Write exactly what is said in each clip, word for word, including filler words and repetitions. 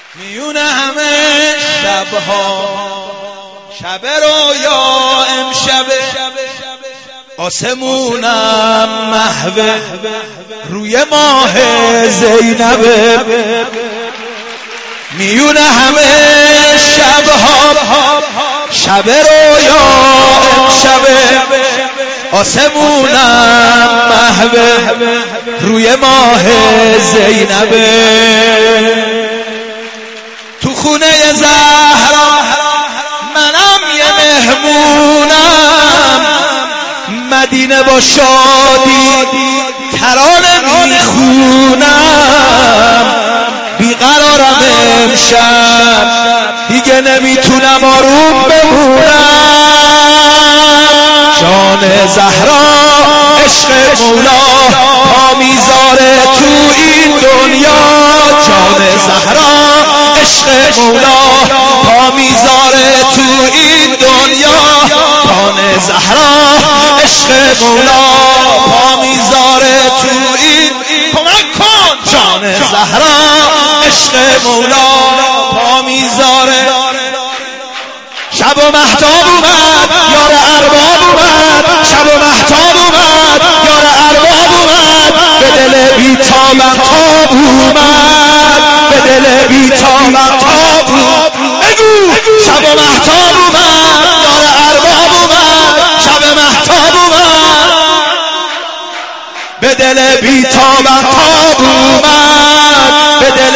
میون همه شبها شب رویا امشب آسمونم محو روی ماه زینب. میون همه شبها شب رویا امشب آسمونم محو روی ماه زینب. تو خونه زهرا منم یه مهمونم، مدینه با شادی ترانه میخونم. بیقرارم امشب دیگه نمیتونم آروم بمونم. جان زهرا عشق مولا پا میذاره تو این دنیا. جان زهرا عشق مولا پا میذاره تو این دنیا. جان زهرا عشق مولا پا میذاره تو این کمک کن. جان زهرا عشق مولا پا میذاره. شب و مهتاب اومد یار ارباب اومد، شب و مهتاب اومد یار ارباب اومد. به دل بی‌تابم تاب اومد، به دل بی‌تابم تاب اومد. بگو شب و مهتاب اومد یار ارباب اومد، شب مهتاب اومد. به دل بی‌تابم تاب اومد، به دل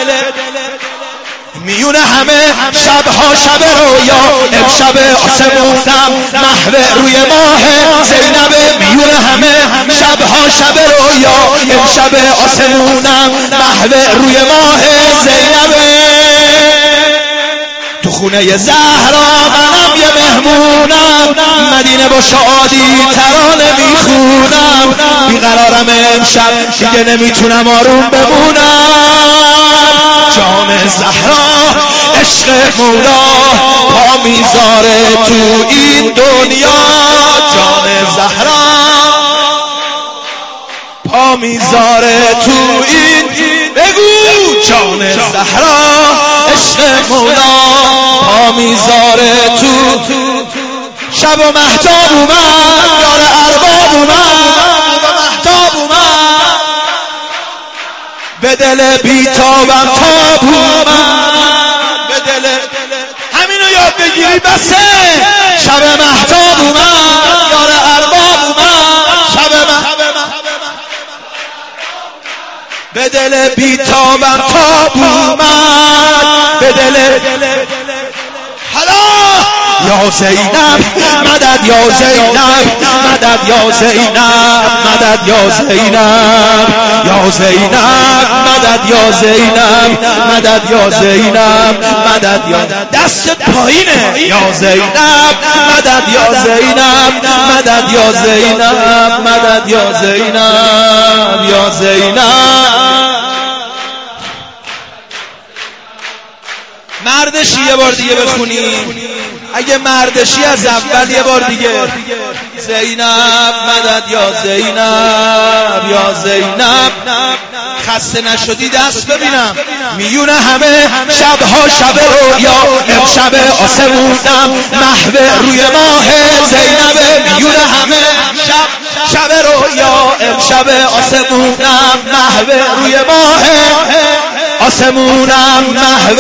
میون همه شبها شب رویا امشب آسمونم محو روی ماه زینب. میون همه شبها شب رویا امشب آسمونم محو روی ماه زینب. تو خونه زهرا منم یه مهمونم، مدینه با شادی ترانه میخونم. بیقرارم امشب دیگه نمیتونم آروم بمونم. جان زهرا عشق مولا پا میذاره تو این دنیا. جان زهرا پا میذاره تو این، بگو جان زهرا عشق مولا پا میذاره تو. شب و مهتاب اومد یار ارباب اومد، و مهتاب اومد به دل بی‌تابم تاب اومد. به دل همینو یاد بگیری بسه. شب مهتاب اومد یار ارباب اومد، شب مهتاب به دل بی‌تابم تاب اومد. به دل حالا یا زینب مدد یا زینب مدد یا زینب مدد یا زینب یا زینب مدد یا زینب مدد یا زینب مدد یا دست پایینه. یا زینب مدد یا زینب مدد یا زینب مدد یا زینب یا زینب. مردشی یه بار دیگه بخونیم، اگه مردشی از اول یه بار دیگه. زینب مدد یا زینب یا زینب. خسته نشدی دست ببینم. میون همه شبها شب رویا امشب آسمونم محو روی ماه زینب. میون همه شب شب رویا امشب آسمونم محو روی ماه آسمونم محو.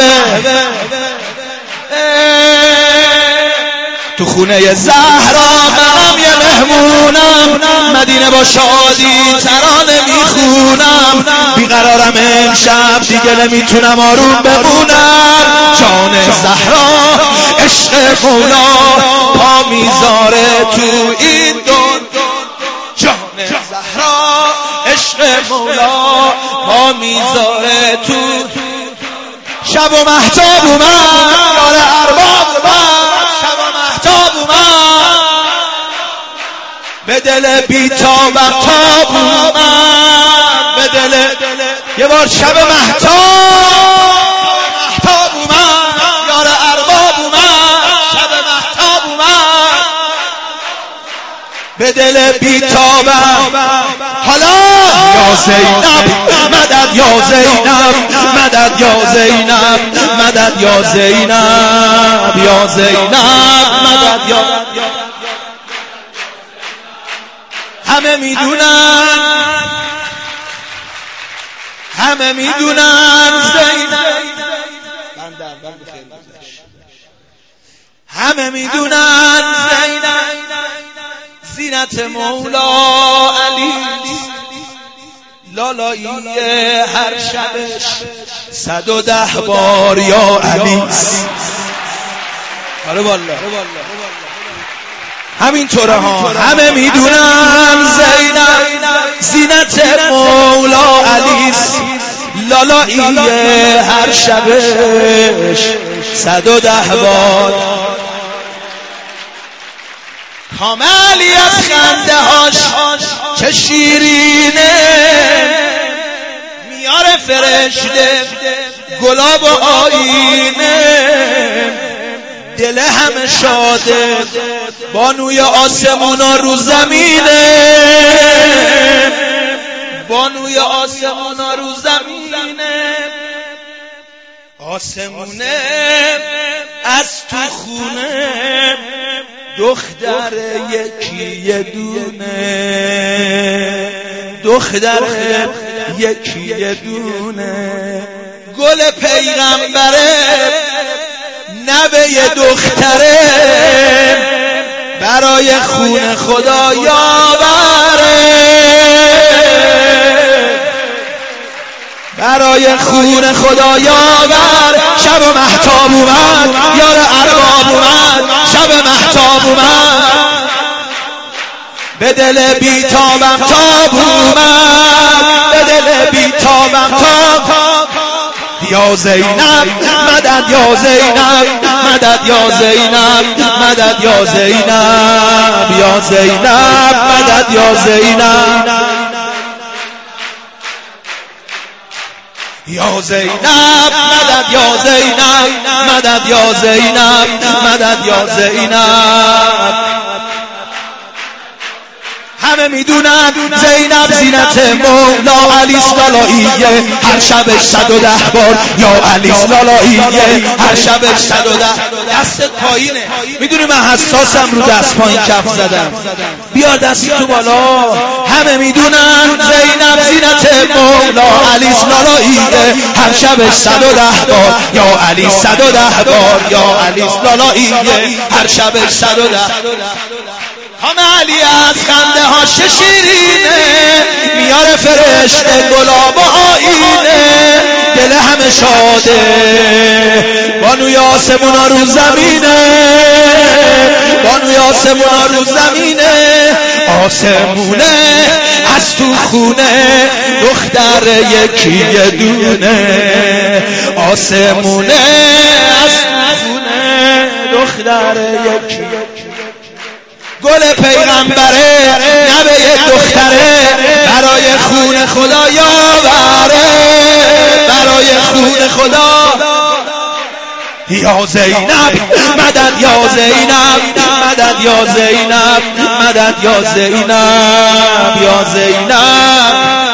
تو خونه زهرا منم یه مهمونم، مدینه با شادی ترانه میخونم. بیقرارم امشب دیگه نمیتونم آروم بمونم. جان زهرا عشق مولا پا میذاره تو این دنیا. جان زهرا عشق مولا پا میذاره تو. شب و مهتاب اومد یار ارباب اومد، شب و مهتاب اومد به دل بی‌تابم تاب اومد. به دل یه بار شب مهتاب اومد یار ارباب اومد، شب مهتاب اومد به دل بی‌تابم. حالا یا زینب مدد یا زینب مدد مدد یا زینب مدد یا زینب یا زینب مدد یا همه میدونن همه میدونن زینب همه میدونن زینب زینت مولا علی لالایی هر شبش صد و ده بار یا علی. آره والله همین طوره ها همه میدونن زینب زینت مولا علی لالایی هر شبش صد و ده بار. کاملی از خنده هاش چه شیرینه میاره فرشته گلاب و آینه دل همه شاده بانوی آسمونا رو زمینه بانوی آسمونا رو زمینه آسمونه از تو خونه دختر یکی یه دونه دختر یکی یه دونه گل پیغمبره نوه یه دختره برای خون خدا یاوره برای خون خدا یاور شب مهتاب اومد یار ارباب اومد شب مهتاب اومد به دل بیتابم تاب اومد به دل بیتابم تاب یا زینب مدد یا زینب مدد یا زینب مدد یا زینب یا زینب مدد یا زینب یا زینب مدد یا زینب مدد یا زینب مدد یا زینب. همه میدونن زینب زینت مولا علی لالاییه هر شبش صد و ده بار یا علی لالاییه هر شبش صد و ده. دست پایینه میدونی من حساسم رو دست پایین کف زدم بیار دستی تو بالا. همه میدونن زینب زینت مولا علی لالاییه هر شبش صد و ده بار یا علی صد و ده بار یا علی لالاییه هر شبش صد و ده. همه علی از خنده ها شیرینه میاره فرشته گلاب و آینه دل همه شاده بانوی آسمونا رو زمینه بانوی آسمونا رو زمینه آسمونه از تو خونه دختر یکی یه دونه آسمونه از تو خونه دختر یکی گل پیغمبره نوه یک دختره برای خون خدا یاوره برای خون خدا یا زینب مدد یا زینب مدد یا زینب مدد یا زینب یا زینب